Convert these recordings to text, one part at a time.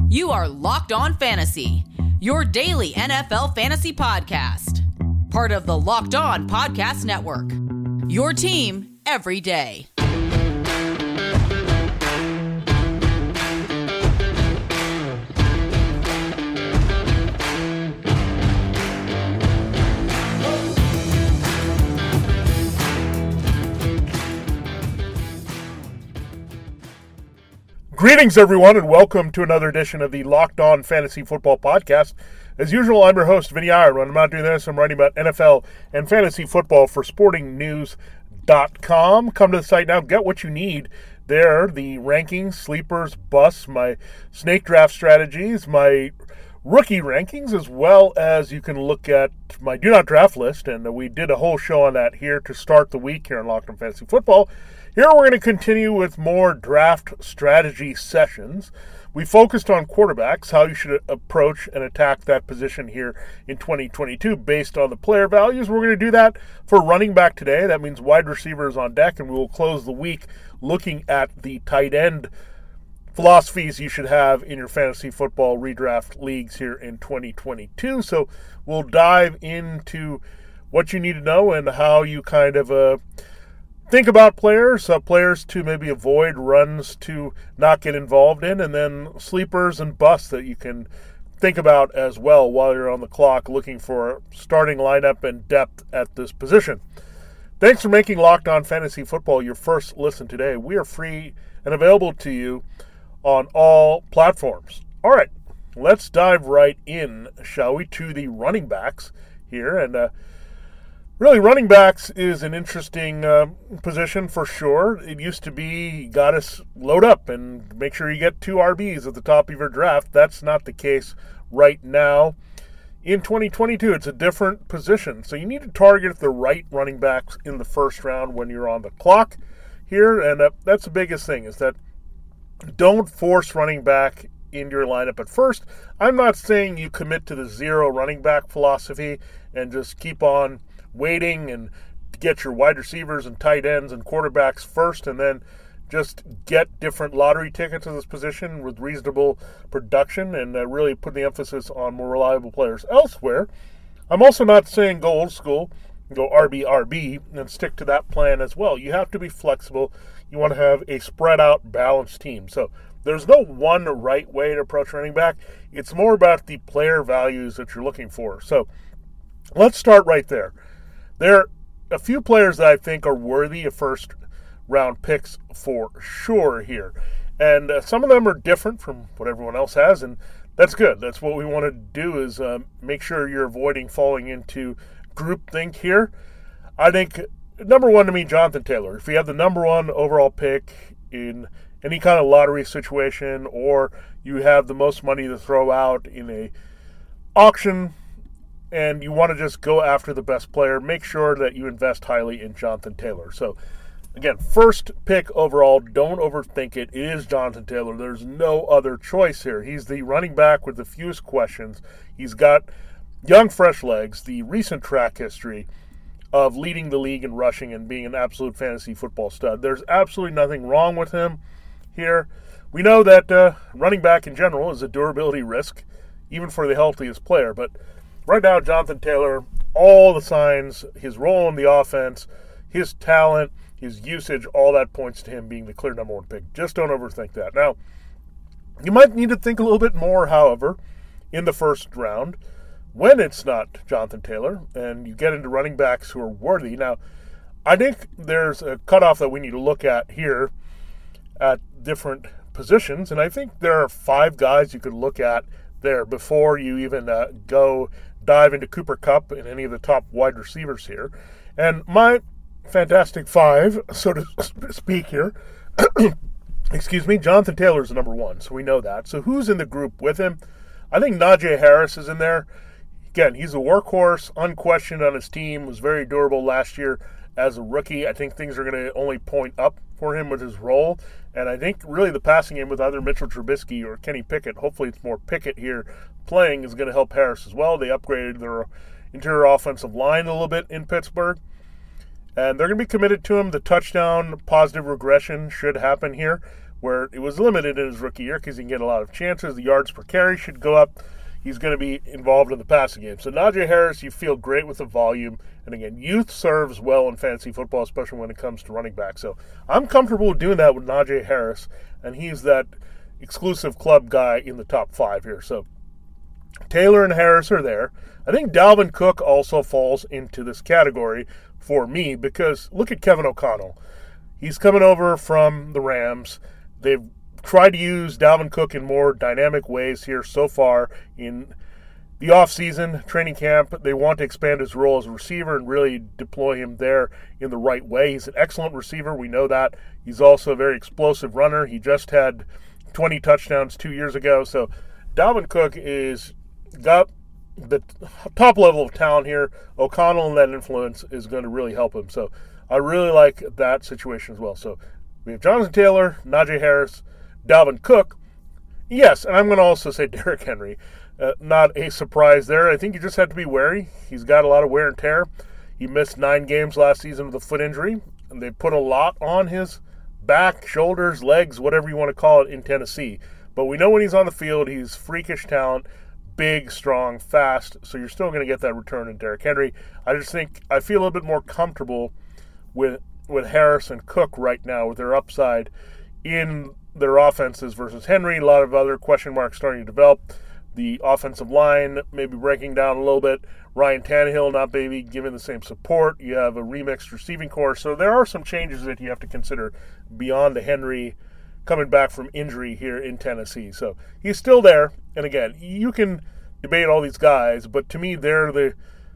You are Locked On Fantasy, your daily NFL fantasy podcast. Part of the Locked On Podcast Network, your team every day. Greetings, everyone, and welcome to another edition of the Locked On Fantasy Football Podcast. As usual, I'm your host, Vinny Iyer. When I'm not doing this, I'm writing about NFL and fantasy football for SportingNews.com. Come to the site now, get what you need there. The rankings, sleepers, busts, my snake draft strategies, my rookie rankings, as well as you can look at my do not draft list. And we did a whole show on that here to start the week here on Locked On Fantasy Football. Here we're going to continue with more draft strategy sessions. We focused on quarterbacks, how you should approach and attack that position here in 2022 based on the player values. We're going to do that for running back today. That means wide receivers on deck, and we will close the week looking at the tight end philosophies you should have in your fantasy football redraft leagues here in 2022. So we'll dive into what you need to know and how you kind of think about players to maybe avoid, runs to not get involved in, and then sleepers and busts that you can think about as well while you're on the clock looking for starting lineup and depth at this position. Thanks for making Locked On Fantasy Football your first listen today. We are free and available to you on all platforms. All right, let's dive right in, shall we, to the running backs here. And really, running backs is an interesting position for sure. It used to be you got to load up and make sure you get 2 RBs at the top of your draft. That's not the case right now. In 2022, it's a different position. So you need to target the right running backs in the first round when you're on the clock here. And that's the biggest thing, is that don't force running back in your lineup at first. I'm not saying you commit to the zero running back philosophy and just keep on waiting and get your wide receivers and tight ends and quarterbacks first, and then just get different lottery tickets in this position with reasonable production and really put the emphasis on more reliable players elsewhere. I'm also not saying go old school, go RB, and stick to that plan as well. You have to be flexible. You want to have a spread out, balanced team. So there's no one right way to approach running back. It's more about the player values that you're looking for. So let's start right there. There are a few players that I think are worthy of first-round picks for sure here. And some of them are different from what everyone else has, and that's good. That's what we want to do, is make sure you're avoiding falling into groupthink here. I think number one to me, Jonathan Taylor. If you have the number one overall pick in any kind of lottery situation, or you have the most money to throw out in a auction and you want to just go after the best player, make sure that you invest highly in Jonathan Taylor. So, again, first pick overall, don't overthink it. It is Jonathan Taylor. There's no other choice here. He's the running back with the fewest questions. He's got young, fresh legs, the recent track history of leading the league in rushing and being an absolute fantasy football stud. There's absolutely nothing wrong with him here. We know that running back in general is a durability risk, even for the healthiest player, but right now, Jonathan Taylor, all the signs, his role in the offense, his talent, his usage, all that points to him being the clear number one pick. Just don't overthink that. Now, you might need to think a little bit more, however, in the first round when it's not Jonathan Taylor and you get into running backs who are worthy. Now, I think there's a cutoff that we need to look at here at different positions, and I think there are 5 guys you could look at there before you even go dive into Cooper Kupp and any of the top wide receivers here. And my fantastic 5, so to speak here, excuse me, Jonathan Taylor is the number 1, so we know that. So who's in the group with him? I think Najee Harris is in there. Again, he's a workhorse, unquestioned on his team, was very durable last year as a rookie. I think things are going to only point up for him with his role. And I think really the passing game with either Mitchell Trubisky or Kenny Pickett, hopefully it's more Pickett here playing, is going to help Harris as well. They upgraded their interior offensive line a little bit in Pittsburgh. And they're going to be committed to him. The touchdown positive regression should happen here. where it was limited in his rookie year because he can get a lot of chances. The yards per carry should go up. He's going to be involved in the passing game. So Najee Harris, you feel great with the volume. And again, youth serves well in fantasy football, especially when it comes to running back. So I'm comfortable doing that with Najee Harris, and he's that exclusive club guy in the top 5 here. So Taylor and Harris are there. I think Dalvin Cook also falls into this category for me because look at Kevin O'Connell. He's coming over from the Rams. They've tried to use Dalvin Cook in more dynamic ways here so far in the offseason, training camp. They want to expand his role as a receiver and really deploy him there in the right way. He's an excellent receiver. We know that. He's also a very explosive runner. He just had 20 touchdowns 2 years ago. So Dalvin Cook is got the top level of talent here. O'Connell and that influence is going to really help him. So I really like that situation as well. So we have Jonathan Taylor, Najee Harris, Dalvin Cook. Yes, and I'm going to also say Derrick Henry. Not a surprise there. I think you just have to be wary. He's got a lot of wear and tear. He missed 9 games last season with a foot injury, and they put a lot on his back, shoulders, legs, whatever you want to call it in Tennessee. But we know when he's on the field, he's freakish talent, big, strong, fast, so you're still going to get that return in Derrick Henry. I just think I feel a little bit more comfortable with Harris and Cook right now with their upside in their offenses versus Henry. A lot of other question marks starting to develop. The offensive line maybe breaking down a little bit. Ryan Tannehill not maybe giving the same support. You have a remixed receiving core. So there are some changes that you have to consider beyond the Henry coming back from injury here in Tennessee. So he's still there. And again, you can debate all these guys, but to me, they're the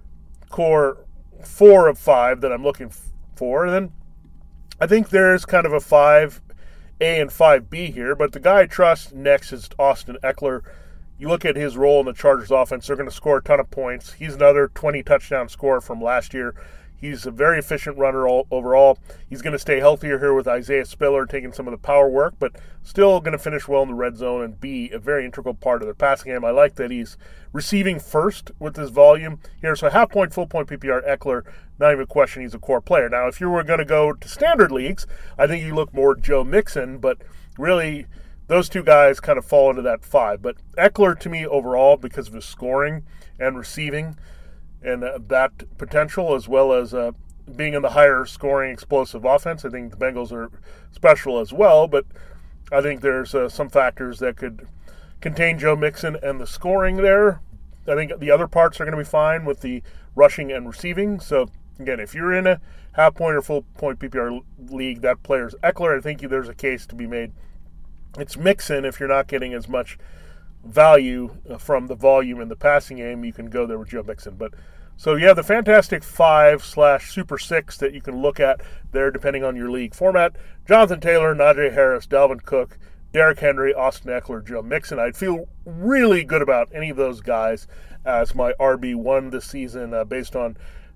core 4 of 5 that I'm looking for. And then I think there's kind of a 5A and 5B here, but the guy I trust next is Austin Eckler. You look at his role in the Chargers offense, they're going to score a ton of points. He's another 20 touchdown scorer from last year. He's a very efficient runner overall. He's going to stay healthier here with Isaiah Spiller taking some of the power work, but still going to finish well in the red zone and be a very integral part of their passing game. I like that he's receiving first with his volume here. So half point, full point PPR, Eckler, not even a question, he's a core player. Now, if you were going to go to standard leagues, I think you look more Joe Mixon, but really those two guys kind of fall into that 5. But Eckler, to me, overall, because of his scoring and receiving and that potential, as well as being in the higher scoring explosive offense, I think the Bengals are special as well. But I think there's some factors that could contain Joe Mixon and the scoring there. I think the other parts are going to be fine with the rushing and receiving. So, again, if you're in a half point or full point PPR league, that player's Eckler. I think there's a case to be made. It's Mixon. If you're not getting as much value from the volume in the passing game, you can go there with Joe Mixon. But so you have the fantastic 5/Super 6 that you can look at there depending on your league format. Jonathan Taylor, Najee Harris, Dalvin Cook, Derrick Henry, Austin Eckler, Joe Mixon. I'd feel really good about any of those guys as my RB1 this season based on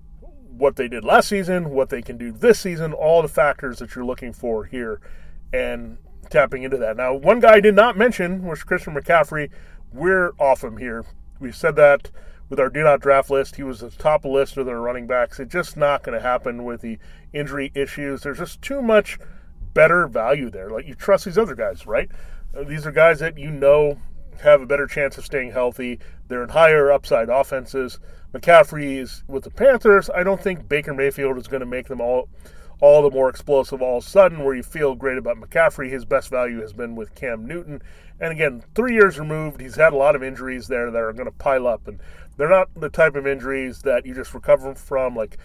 what they did last season, what they can do this season, all the factors that you're looking for here, and tapping into that. Now, one guy I did not mention was Christian McCaffrey. We're off him here. We said that with our do not draft list. He was at the top of the list of their running backs. It's just not going to happen with the injury issues. There's just too much better value there. Like, you trust these other guys, right? These are guys that you know have a better chance of staying healthy. They're in higher upside offenses. McCaffrey is with the Panthers. I don't think Baker Mayfield is going to make them all the more explosive all of a sudden, where you feel great about McCaffrey. His best value has been with Cam Newton. And again, 3 years removed, he's had a lot of injuries there that are going to pile up. And they're not the type of injuries that you just recover from, like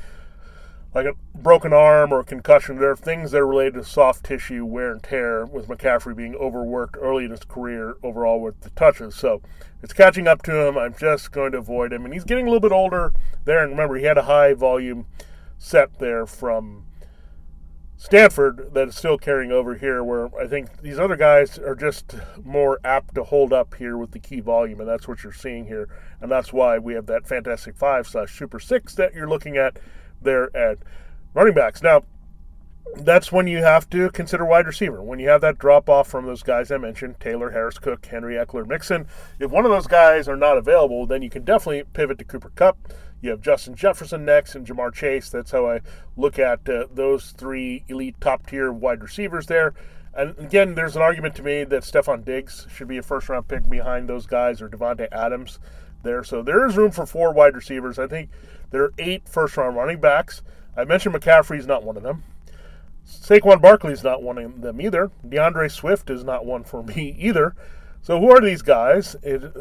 a broken arm or a concussion. They're things that are related to soft tissue wear and tear, with McCaffrey being overworked early in his career overall with the touches. So it's catching up to him. I'm just going to avoid him. And he's getting a little bit older there. And remember, he had a high volume set there from Stanford that is still carrying over here, where I think these other guys are just more apt to hold up here with the key volume, and that's what you're seeing here. And that's why we have that fantastic 5/Super 6 that you're looking at there at running backs. Now, that's when you have to consider wide receiver. When you have that drop-off from those guys I mentioned, Taylor, Harris, Cook, Henry, Eckler, Mixon, if one of those guys are not available, then you can definitely pivot to Cooper Kupp. You have Justin Jefferson next and Jamar Chase. That's how I look at those 3 elite top-tier wide receivers there. And again, there's an argument to me that Stephon Diggs should be a first-round pick behind those guys, or Devontae Adams there. So there is room for 4 wide receivers. I think there are 8 first-round running backs. I mentioned McCaffrey's not one of them. Saquon Barkley's not one of them either. DeAndre Swift is not one for me either. So who are these guys?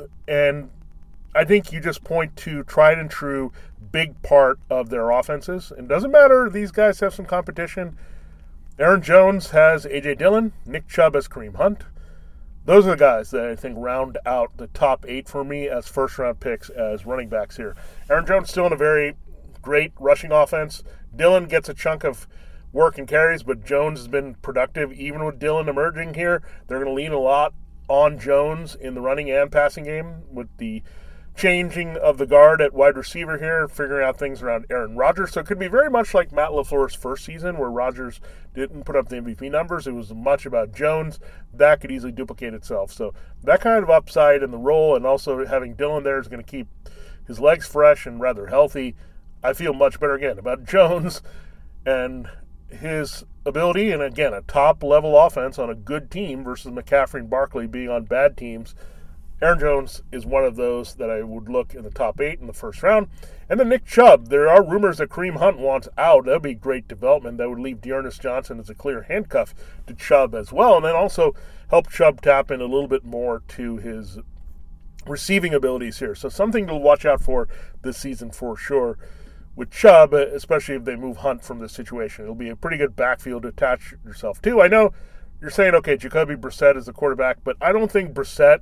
And I think you just point to tried and true big part of their offenses. And it doesn't matter, these guys have some competition. Aaron Jones has A.J. Dillon. Nick Chubb has Kareem Hunt. Those are the guys that I think round out the top 8 for me as first-round picks as running backs here. Aaron Jones still in a very great rushing offense. Dillon gets a chunk of work and carries, but Jones has been productive. Even with Dillon emerging here, they're going to lean a lot on Jones in the running and passing game with the changing of the guard at wide receiver here, figuring out things around Aaron Rodgers. So it could be very much like Matt LaFleur's first season where Rodgers didn't put up the MVP numbers. It was much about Jones. That could easily duplicate itself. So that kind of upside in the role, and also having Dillon there is going to keep his legs fresh and rather healthy. I feel much better, again, about Jones and his ability, and again, a top-level offense on a good team versus McCaffrey and Barkley being on bad teams. Aaron Jones is one of those that I would look in the top 8 in the first round. And then Nick Chubb. There are rumors that Kareem Hunt wants out. That would be great development. That would leave Dearness Johnson as a clear handcuff to Chubb as well. And then also help Chubb tap in a little bit more to his receiving abilities here. So something to watch out for this season for sure with Chubb, especially if they move Hunt from this situation. It'll be a pretty good backfield to attach yourself to. I know you're saying, okay, Jacoby Brissett is the quarterback, but I don't think Brissett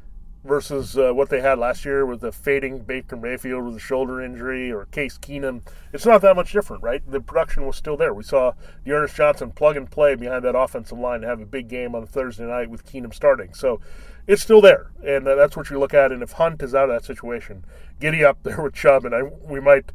versus what they had last year with the fading Baker Mayfield with a shoulder injury, or Case Keenum, it's not that much different, right? The production was still there. We saw Dearness Johnson plug and play behind that offensive line and have a big game on Thursday night with Keenum starting. So it's still there, and that's what you look at. And if Hunt is out of that situation, giddy up there with Chubb, and we might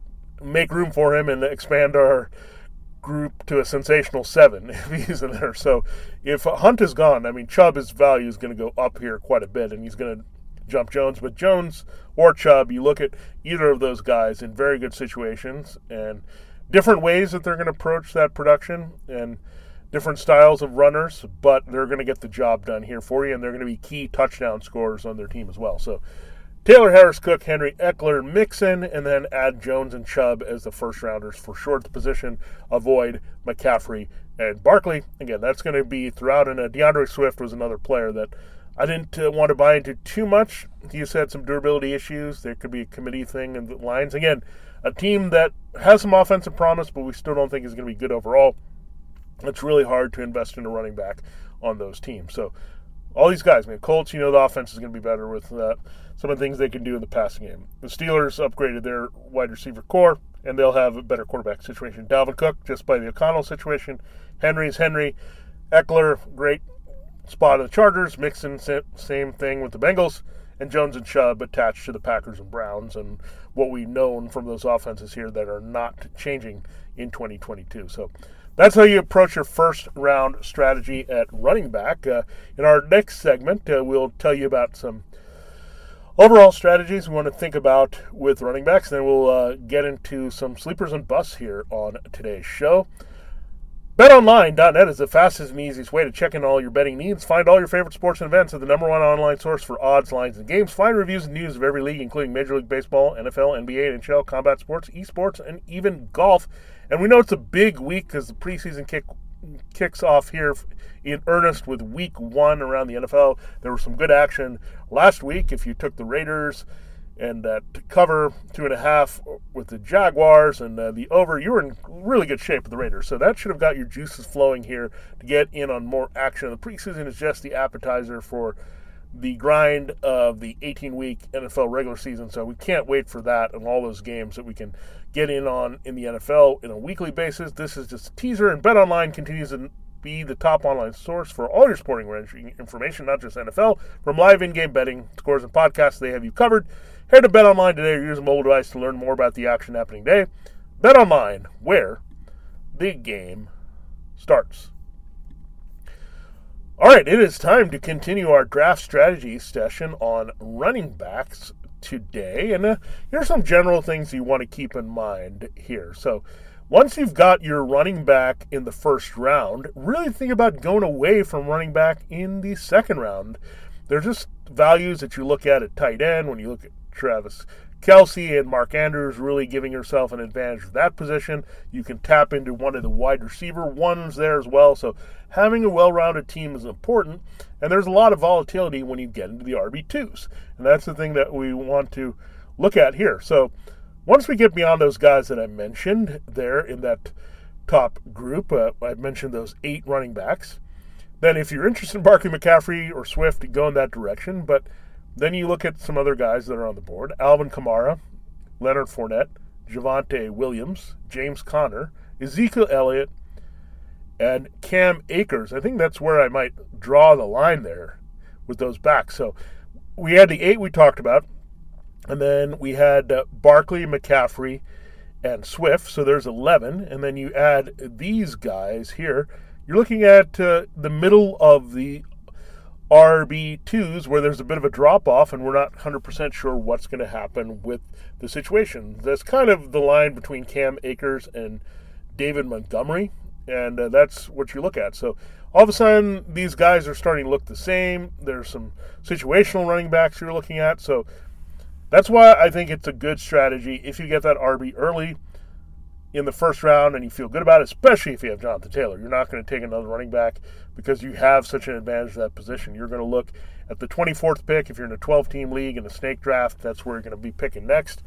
make room for him and expand our group to a sensational 7 if he's in there. So if Hunt is gone, I mean, Chubb's value is going to go up here quite a bit, and he's going to jump Jones. But Jones or Chubb, you look at either of those guys in very good situations and different ways that they're going to approach that production and different styles of runners, but they're going to get the job done here for you, and they're going to be key touchdown scorers on their team as well. So Taylor, Harris, Cook, Henry, Eckler, Mixon, and then add Jones and Chubb as the first-rounders for sure at the position. Avoid McCaffrey and Barkley. Again, that's going to be throughout, and DeAndre Swift was another player that I didn't want to buy into too much. He's had some durability issues. There could be a committee thing in the lines. Again, a team that has some offensive promise, but we still don't think is going to be good overall. It's really hard to invest in a running back on those teams. So all these guys, man, Colts, the offense is going to be better with some of the things they can do in the passing game. The Steelers upgraded their wide receiver core, and they'll have a better quarterback situation. Dalvin Cook, just by the O'Connell situation. Henry's Henry. Eckler, great spot of the Chargers. Mixon, same thing with the Bengals. And Jones and Chubb attached to the Packers and Browns, and what we've known from those offenses here that are not changing in 2022. So that's how you approach your first-round strategy at running back. In our next segment, we'll tell you about some overall strategies we want to think about with running backs. Then we'll get into some sleepers and busts here on today's show. BetOnline.net is the fastest and easiest way to check in all your betting needs. Find all your favorite sports and events at the #1 online source for odds, lines, and games. Find reviews and news of every league, including Major League Baseball, NFL, NBA, NHL, combat sports, esports, and even golf. And we know it's a big week because the preseason kicks off here in earnest with week 1 around the NFL. There was some good action last week. If you took the Raiders and that cover 2.5 with the Jaguars and the over, you were in really good shape with the Raiders. So that should have got your juices flowing here to get in on more action. The preseason is just the appetizer for the grind of the 18-week NFL regular season. So we can't wait for that and all those games that we can get in on in the NFL in a weekly basis. This is just a teaser, and BetOnline continues to be the top online source for all your sporting wagering information, not just NFL. From live in-game betting, scores, and podcasts, they have you covered. Head to BetOnline today or use a mobile device to learn more about the action happening today. BetOnline, where the game starts. All right, it is time to continue our draft strategy session on running backs today. And here are some general things you want to keep in mind here. So once you've got your running back in the first round, really think about going away from running back in the second round. There's just values that you look at tight end when you look at Travis Kelce and Mark Andrews really giving yourself an advantage of that position. You can tap into one of the wide receiver ones there as well. So having a well-rounded team is important, and there's a lot of volatility when you get into the RB2s. And that's the thing that we want to look at here. So once we get beyond those guys that I mentioned there in that top group, I mentioned those 8 running backs. Then if you're interested in Barkley, McCaffrey, or Swift, go in that direction. But then you look at some other guys that are on the board. Alvin Kamara, Leonard Fournette, Javonte Williams, James Conner, Ezekiel Elliott, and Cam Akers. I think that's where I might draw the line there with those backs. So we had the 8 we talked about. And then we had Barkley, McCaffrey, and Swift. So there's 11. And then you add these guys here. You're looking at the middle of the RB2s where there's a bit of a drop-off and we're not 100% sure what's going to happen with the situation. That's kind of the line between Cam Akers and David Montgomery, and that's what you look at. So all of a sudden, these guys are starting to look the same. There's some situational running backs you're looking at. So that's why I think it's a good strategy if you get that RB early in the first round and you feel good about it, especially if you have Jonathan Taylor. You're not going to take another running back because you have such an advantage of that position. You're going to look at the 24th pick. If you're in a 12-team league in a snake draft, that's where you're going to be picking next.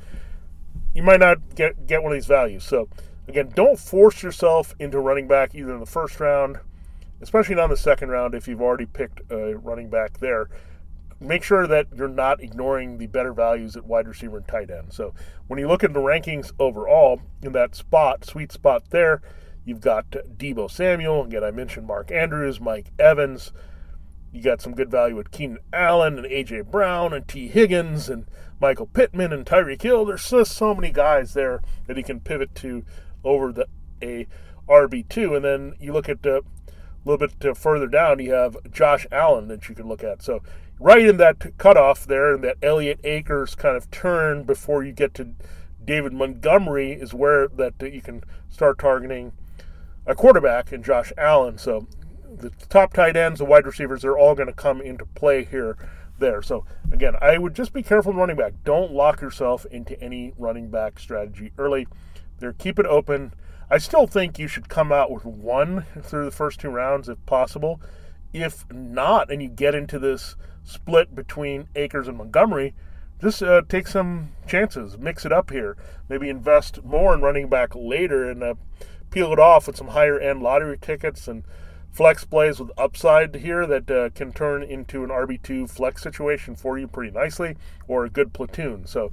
You might not get one of these values. So, again, don't force yourself into running back either in the first round, especially not in the second round if you've already picked a running back there. Make sure that you're not ignoring the better values at wide receiver and tight end. So when you look at the rankings overall, in that sweet spot there, you've got Deebo Samuel. Again, I mentioned Mark Andrews, Mike Evans. You got some good value at Keenan Allen and A.J. Brown and T. Higgins and Michael Pittman and Tyreek Hill. There's just so many guys there that he can pivot to over a RB2. And then you look at a little bit further down, you have Josh Allen that you can look at. So right in that cutoff there, in that Elliott Akers kind of turn before you get to David Montgomery is where that you can start targeting a quarterback in Josh Allen. So the top tight ends, the wide receivers, they're all going to come into play there. So again, I would just be careful in running back. Don't lock yourself into any running back strategy early. Keep it open. I still think you should come out with one through the first 2 rounds if possible. If not, and you get into this split between Akers and Montgomery, just take some chances. Mix it up here. Maybe invest more in running back later and peel it off with some higher-end lottery tickets and flex plays with upside here that can turn into an RB2 flex situation for you pretty nicely, or a good platoon. So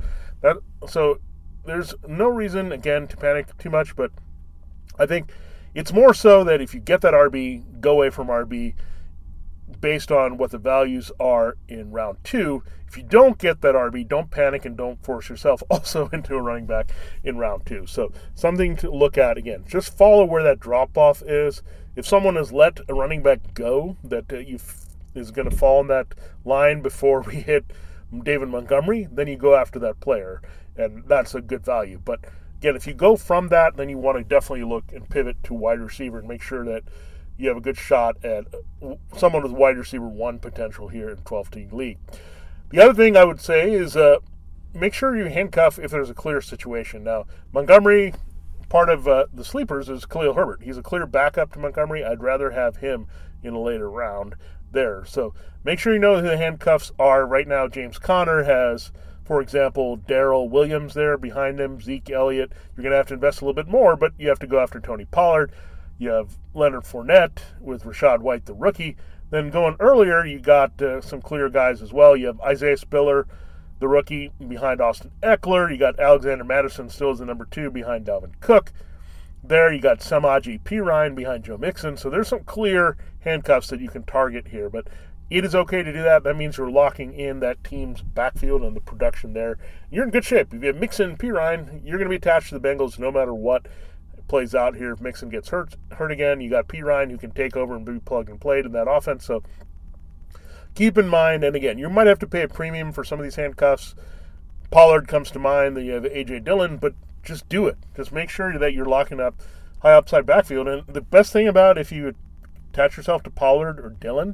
there's no reason, again, to panic too much, but I think it's more so that if you get that RB, go away from RB based on what the values are in round 2. If you don't get that RB, don't panic and don't force yourself also into a running back in round 2. So something to look at. Again, just follow where that drop-off is. If someone has let a running back go that is going to fall in that line before we hit David Montgomery, then you go after that player, and that's a good value. But again, if you go from that, then you want to definitely look and pivot to wide receiver and make sure that you have a good shot at someone with wide receiver 1 potential here in 12-team league. The other thing I would say is make sure you handcuff if there's a clear situation. Now, Montgomery, part of the sleepers is Khalil Herbert. He's a clear backup to Montgomery. I'd rather have him in a later round there. So make sure you know who the handcuffs are. Right now, James Conner has, for example, Darrell Williams there behind him, Zeke Elliott. You're going to have to invest a little bit more, but you have to go after Tony Pollard. You have Leonard Fournette with Rachaad White, the rookie. Then going earlier, you got some clear guys as well. You have Isaiah Spiller, the rookie, behind Austin Eckler. You got Alexander Madison still as the number 2 behind Dalvin Cook. There you got Samaje Perine behind Joe Mixon. So there's some clear handcuffs that you can target here. But it is okay to do that. That means you're locking in that team's backfield and the production there. You're in good shape. If you have Mixon and Perine, you're going to be attached to the Bengals no matter what plays out here. If Mixon gets hurt again, you got Perine who can take over and be plug and played in that offense. So keep in mind, and again, you might have to pay a premium for some of these handcuffs. Pollard comes to mind. Then you have A.J. Dillon, but just do it. Just make sure that you're locking up high upside backfield. And the best thing about if you attach yourself to Pollard or Dillon,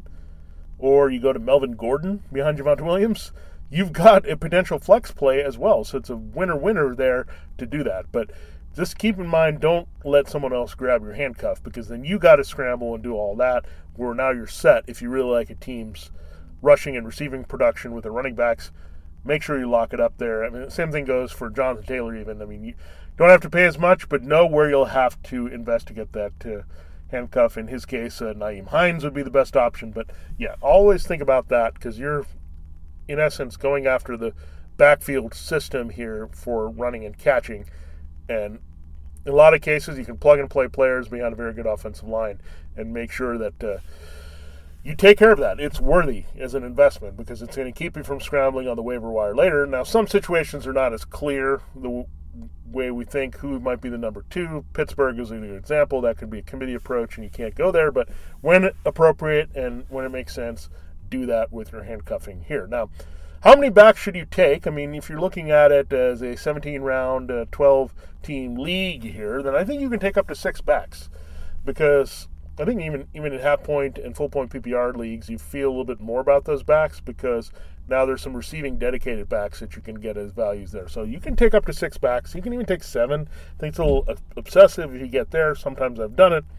or you go to Melvin Gordon behind Javonte Williams, you've got a potential flex play as well. So it's a winner-winner there to do that. But just keep in mind, don't let someone else grab your handcuff, because then you got to scramble and do all that, where now you're set. If you really like a team's rushing and receiving production with their running backs, make sure you lock it up there. I mean, the same thing goes for Jonathan Taylor even. I mean, you don't have to pay as much, but know where you'll have to invest to get that handcuff. In his case, Nyheim Hines would be the best option. But, yeah, always think about that, because you're, in essence, going after the backfield system here for running and catching. And in a lot of cases, you can plug-and-play players behind a very good offensive line and make sure that you take care of that. It's worthy as an investment, because it's going to keep you from scrambling on the waiver wire later. Now, some situations are not as clear the way we think who might be the number 2. Pittsburgh is a good example. That could be a committee approach, and you can't go there. But when appropriate and when it makes sense, do that with your handcuffing here. Now, how many backs should you take? I mean, if you're looking at it as a 17-round, 12-team league here, then I think you can take up to 6 backs, because I think even in half-point and full-point PPR leagues, you feel a little bit more about those backs, because now there's some receiving dedicated backs that you can get as values there. So you can take up to 6 backs. You can even take 7. I think it's a little obsessive if you get there. Sometimes I've done it.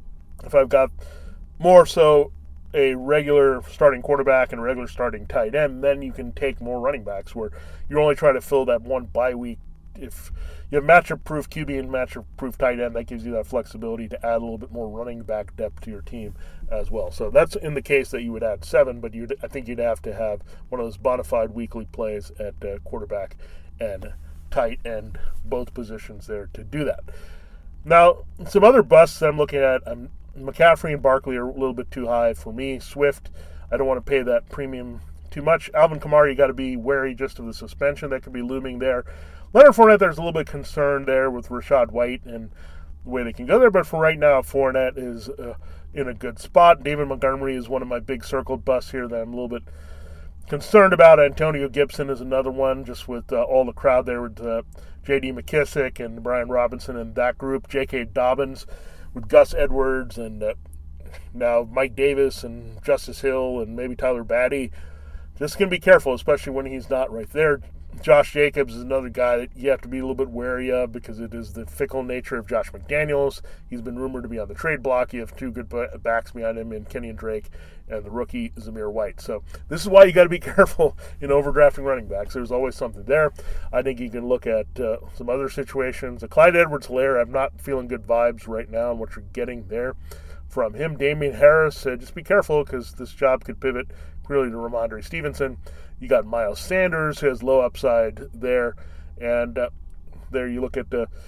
If I've got more so a regular starting quarterback and a regular starting tight end, then you can take more running backs, where you're only trying to fill that one bye week. If you have matchup-proof QB and matchup-proof tight end, that gives you that flexibility to add a little bit more running back depth to your team as well. So that's in the case that you would add 7, but I think you'd have to have one of those bona fide weekly plays at quarterback and tight end, both positions there to do that. Now, some other busts that I'm looking at, McCaffrey and Barkley are a little bit too high for me. Swift, I don't want to pay that premium too much. Alvin Kamara, you got to be wary just of the suspension that could be looming there. Leonard Fournette, there's a little bit of concern there with Rachaad White and the way they can go there, but for right now, Fournette is in a good spot. David Montgomery is one of my big circled busts here that I'm a little bit concerned about. Antonio Gibson is another one, just with all the crowd there with J.D. McKissick and Brian Robinson and that group. J.K. Dobbins with Gus Edwards and now Mike Davis and Justice Hill and maybe Tyler Batty. Just going to be careful, especially when he's not right there. Josh Jacobs is another guy that you have to be a little bit wary of, because it is the fickle nature of Josh McDaniels. He's been rumored to be on the trade block. You have 2 good backs behind him in Kenyon Drake and the rookie Zamir White. So this is why you got to be careful in overdrafting running backs. There's always something there. I think you can look at some other situations. Clyde Edwards-Helaire, I'm not feeling good vibes right now on what you're getting there from him. Damian Harris, just be careful, because this job could pivot clearly to Ramondre Stevenson. You got Miles Sanders, who has low upside there. And there you look at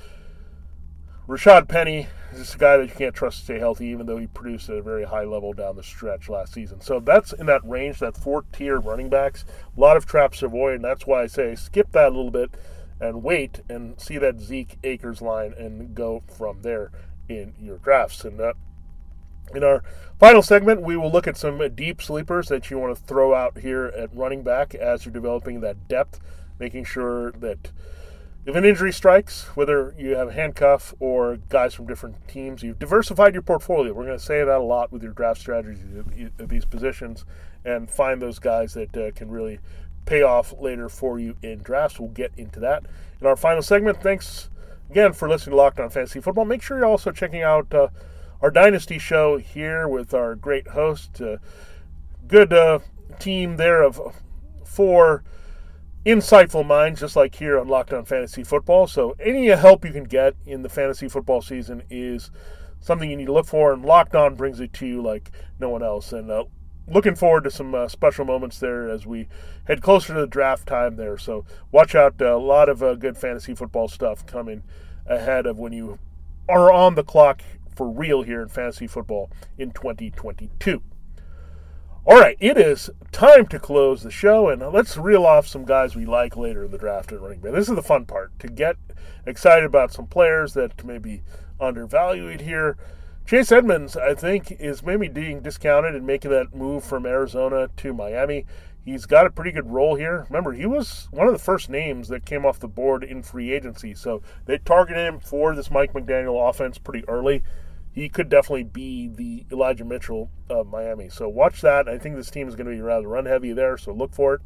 Rashad Penny. This is a guy that you can't trust to stay healthy, even though he produced at a very high level down the stretch last season. So that's in that range, that 4-tier running backs. A lot of traps to avoid, and that's why I say skip that a little bit and wait and see that Zeke Akers line and go from there in your drafts. And in our final segment, we will look at some deep sleepers that you want to throw out here at running back as you're developing that depth, making sure that if an injury strikes, whether you have a handcuff or guys from different teams, you've diversified your portfolio. We're going to say that a lot with your draft strategies at these positions, and find those guys that can really pay off later for you in drafts. We'll get into that in our final segment. Thanks again for listening to Locked On Fantasy Football. Make sure you're also checking out our Dynasty show here with our great host. Good team there of 4 insightful minds, just like here on Locked On Fantasy Football. So any help you can get in the fantasy football season is something you need to look for, and Locked On brings it to you like no one else. And looking forward to some special moments there as we head closer to the draft time there. So watch out, a lot of good fantasy football stuff coming ahead of when you are on the clock for real here in fantasy football in 2022. All right, it is time to close the show, and let's reel off some guys we like later in the draft and running back. This is the fun part, to get excited about some players that may be undervalued here. Chase Edmonds, I think, is maybe being discounted and making that move from Arizona to Miami. He's got a pretty good role here. Remember, he was one of the first names that came off the board in free agency, so they targeted him for this Mike McDaniel offense pretty early. He could definitely be the Elijah Mitchell of Miami. So watch that. I think this team is going to be rather run-heavy there, so look for it.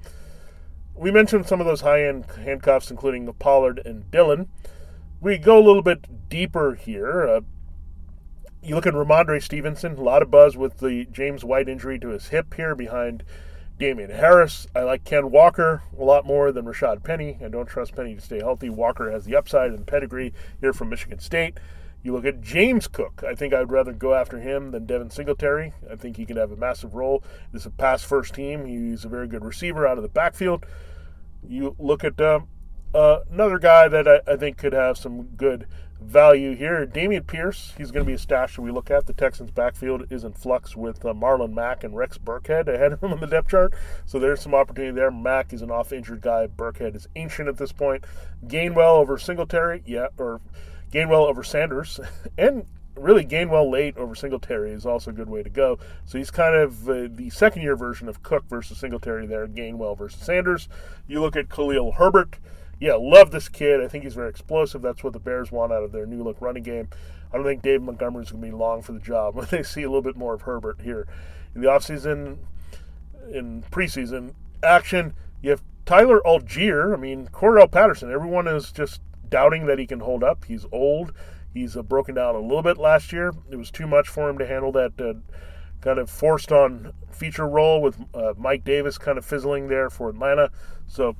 We mentioned some of those high-end handcuffs, including the Pollard and Dillon. We go a little bit deeper here. You look at Ramondre Stevenson, a lot of buzz with the James White injury to his hip here behind Damian Harris. I like Ken Walker a lot more than Rashad Penny. I don't trust Penny to stay healthy. Walker has the upside and pedigree here from Michigan State. You look at James Cook. I think I'd rather go after him than Devin Singletary. I think he can have a massive role. This is a pass-first team. He's a very good receiver out of the backfield. You look at another guy that I think could have some good value here, Dameon Pierce. He's going to be a stash that we look at. The Texans' backfield is in flux with Marlon Mack and Rex Burkhead ahead of him on the depth chart. So there's some opportunity there. Mack is an off-injured guy. Burkhead is ancient at this point. Gainwell over Singletary, or Gainwell over Sanders, and really Gainwell late over Singletary is also a good way to go. So he's kind of the second-year version of Cook versus Singletary there, Gainwell versus Sanders. You look at Khalil Herbert. Yeah, love this kid. I think he's very explosive. That's what the Bears want out of their new-look running game. I don't think Dave Montgomery's going to be long for the job when they see a little bit more of Herbert here. In the offseason, in preseason action, you have Tyler Algier. I mean, Cordell Patterson. Everyone is just doubting that he can hold up. He's old. He's broken down a little bit last year. It was too much for him to handle that kind of forced-on feature role with Mike Davis kind of fizzling there for Atlanta. So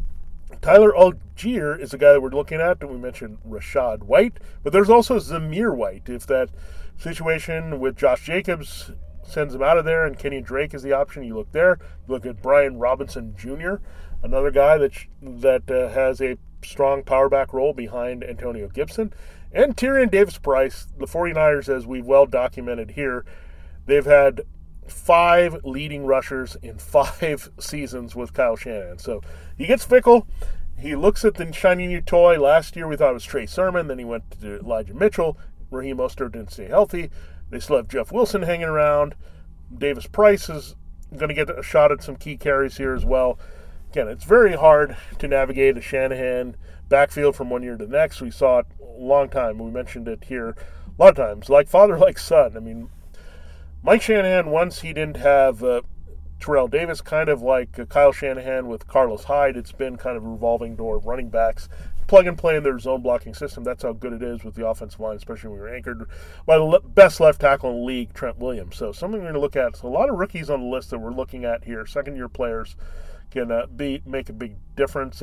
Tyler Algier is a guy that we're looking at. We mentioned Rashad White, but there's also Zamir White. If that situation with Josh Jacobs sends him out of there and Kenny Drake is the option, you look there. You look at Brian Robinson Jr., another guy that has a strong power back role behind Antonio Gibson. And Tyrion Davis-Price, the 49ers, as we've well documented here, they've had 5 leading rushers in 5 seasons with Kyle Shanahan. So he gets fickle. He looks at the shiny new toy. Last year we thought it was Trey Sermon. Then he went to Elijah Mitchell. Raheem Mostert didn't stay healthy. They still have Jeff Wilson hanging around. Davis-Price is going to get a shot at some key carries here as well. Again, it's very hard to navigate a Shanahan backfield from one year to the next. We saw it a long time. We mentioned it here a lot of times. Like father, like son. I mean, Mike Shanahan, once he didn't have Terrell Davis, kind of like Kyle Shanahan with Carlos Hyde. It's been kind of a revolving door of running backs. Plug and play in their zone blocking system. That's how good it is with the offensive line, especially when we're anchored by the best left tackle in the league, Trent Williams. So something we're going to look at. So a lot of rookies on the list that we're looking at here, second-year players, can make a big difference.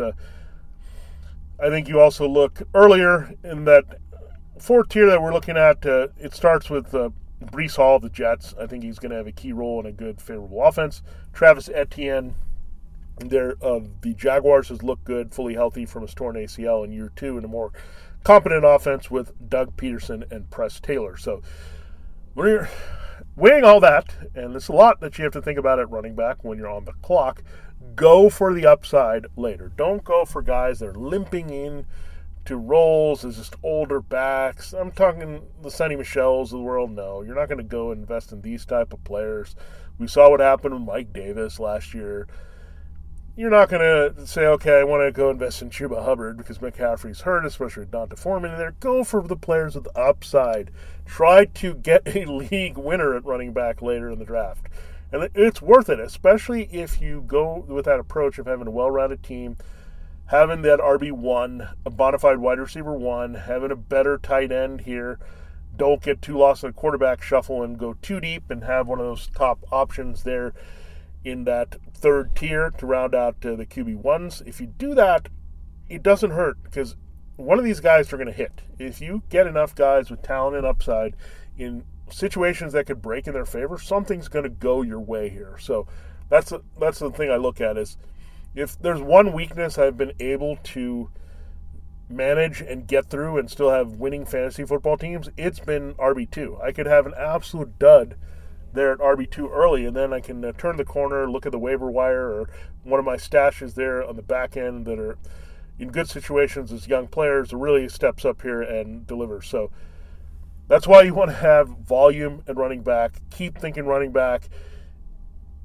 I think you also look earlier in that fourth tier that we're looking at. It starts with Breece Hall of the Jets. I think he's going to have a key role in a good, favorable offense. Travis Etienne there of the Jaguars has looked good, fully healthy from his torn ACL in year 2, and a more competent offense with Doug Peterson and Press Taylor. So when you're weighing all that, and there's a lot that you have to think about at running back when you're on the clock, go for the upside later. Don't go for guys that are limping in to roles as just older backs. I'm talking the Sonny Michels of the world. No, you're not going to go invest in these type of players. We saw what happened with Mike Davis last year. You're not going to say, okay, I want to go invest in Chuba Hubbard because McCaffrey's hurt, especially with Donta Foreman in there. Go for the players with the upside. Try to get a league winner at running back later in the draft. And it's worth it, especially if you go with that approach of having a well-rounded team, having that RB1, a bona fide wide receiver 1, having a better tight end here. Don't get too lost in the quarterback shuffle and go too deep and have one of those top options there in that third tier to round out the QB1s. If you do that, it doesn't hurt because one of these guys are going to hit. If you get enough guys with talent and upside in situations that could break in their favor, something's going to go your way here. So that's the thing I look at is if there's one weakness I've been able to manage and get through and still have winning fantasy football teams, it's been RB2. I could have an absolute dud there at RB2 early, and then I can turn the corner, look at the waiver wire, or one of my stashes there on the back end that are in good situations as young players really steps up here and delivers. So that's why you want to have volume at running back. Keep thinking running back.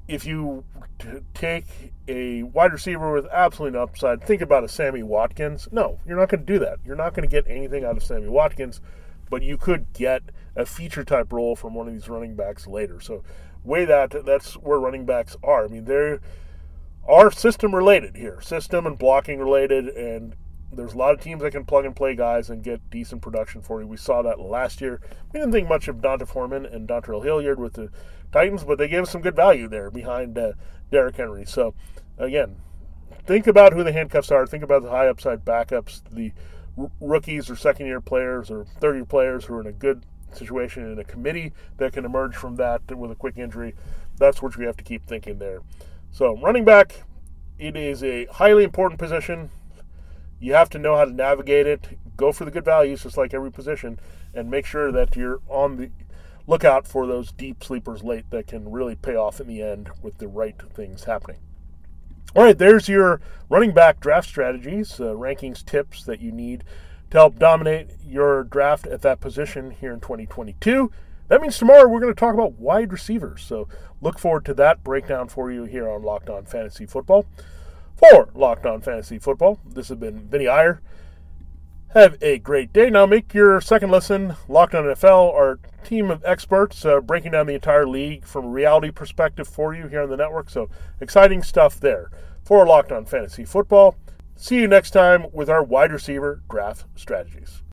if you take a wide receiver with absolute upside, think about a Sammy Watkins. No, you're not going to do that. You're not going to get anything out of Sammy Watkins, but you could get a feature type role from one of these running backs later. So that's where running backs are. I mean, they are system related here, system and blocking related, and there's a lot of teams that can plug and play guys and get decent production for you. We saw that last year. We didn't think much of D'Onta Foreman and Dontrell Hilliard with the Titans, but they gave us some good value there behind Derrick Henry. So, again, think about who the handcuffs are. Think about the high upside backups, the rookies or second-year players or third-year players who are in a good situation in a committee that can emerge from that with a quick injury. That's what we have to keep thinking there. So, running back, it is a highly important position. You have to know how to navigate it. Go for the good values, just like every position, and make sure that you're on the lookout for those deep sleepers late that can really pay off in the end with the right things happening. All right, there's your running back draft strategies, rankings, tips that you need to help dominate your draft at that position here in 2022. That means tomorrow we're going to talk about wide receivers. So look forward to that breakdown for you here on Locked On Fantasy Football. For Locked On Fantasy Football, this has been Vinny Iyer. Have a great day. Now make your second listen, Locked On NFL, our team of experts breaking down the entire league from a reality perspective for you here on the network. So exciting stuff there. For Locked On Fantasy Football, see you next time with our wide receiver draft strategies.